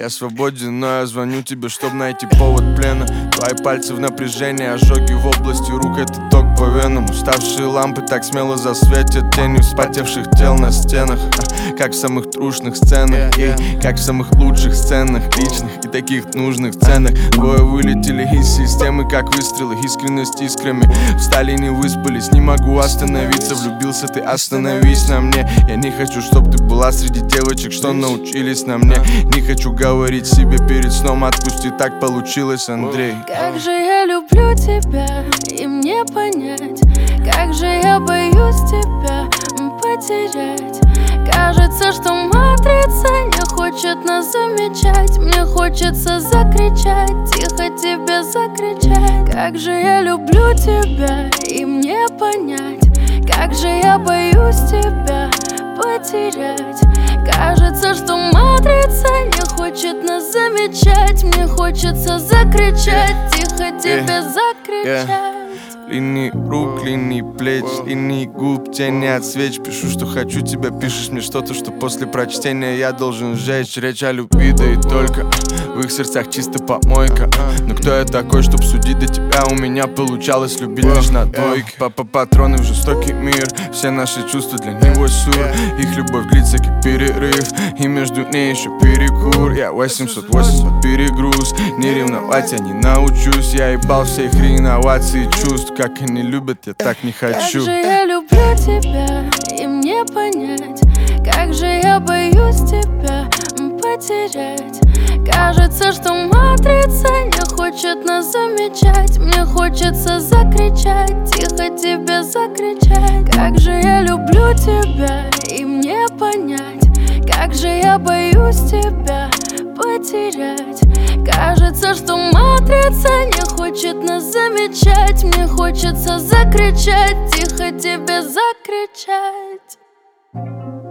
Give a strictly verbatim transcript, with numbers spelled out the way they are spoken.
Я свободен, но я звоню тебе, чтоб найти повод плена. Твои пальцы в напряжении, ожоги в области рук, это ток по венам. Уставшие лампы так смело засветят тенью вспотевших тел на стенах. Как в самых трушных сценах, и как в самых лучших сценах, личных и таких нужных ценах. Двое вылетели из системы, как выстрелы, искренность искрами. Встали, не выспались, не могу остановиться. Влюбился ты, остановись на мне. Я не хочу, чтоб ты была среди девочек, что научились на мне. Не хочу говорить себе перед сном, отпусти, так получилось, Андрей. Как же я люблю тебя, и мне понять, как же я боюсь тебя потерять. Кажется, что матрица не хочет нас замечать. Мне хочется закричать, тихо тебе закричать. Как же я люблю тебя, и мне понять, как же я боюсь тебя потерять. Кажется, что матрица не хочет нас замечать. Мне хочется закричать, тихо тебе закричать. Линии рук, линии плеч, линии губ, тени от свеч. Пишу, что хочу тебя, пишешь мне что-то, что после прочтения я должен сжечь. Речь о любви, да и только в их сердцах чисто помойка. Но кто я такой, чтоб судить до тебя? У меня получалось любить лишь на двойке. Папа патроны в жестокий мир, все наши чувства для него сюр. Их любовь длится как перерыв, и между ней еще перекур. Я восемьсот восемьдесят перегруз, не ревновать я не научусь. Я ебал все их реновации чувств. Как они любят, я так не хочу. Как же я люблю тебя, и мне понять, как же я боюсь тебя потерять. Кажется, что матрица не хочет нас замечать. Мне хочется закричать, тихо тебе закричать. Как же я люблю тебя, и мне понять, как же я боюсь тебя потерять. Кажется, что матрица не хочет нас замечать. Мне хочется закричать, тихо тебе закричать.